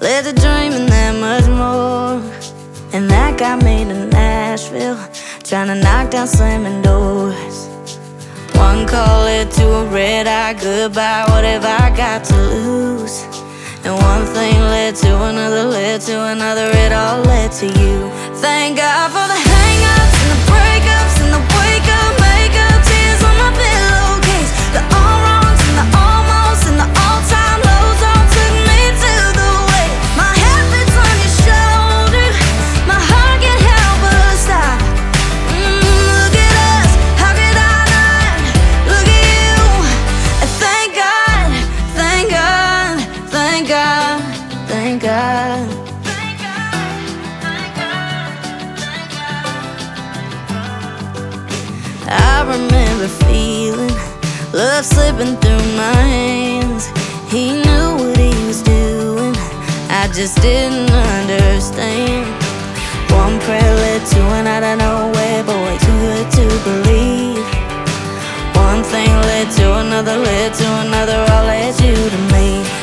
led to dreaming that much more. And that got me to Nashville, trying to knock down slamming doors. One call led to a red-eye goodbye. What have I got to lose? And one thing led to another, it all led to you. Thank God for the hang-ups and the breakups and the wake-up, make-up, tears on my pillowcase. The all-wrongs and the almost and the all-time lows all took me to the way. My head fits on your shoulder, my heart can't help but stop. Look at us, how could I not look at you? And thank God, thank God, thank God, thank God. I remember feeling love slipping through my hands. He knew what he was doing, I just didn't understand. One prayer led to an out of nowhere, but way too good to believe. One thing led to another, all led you to me.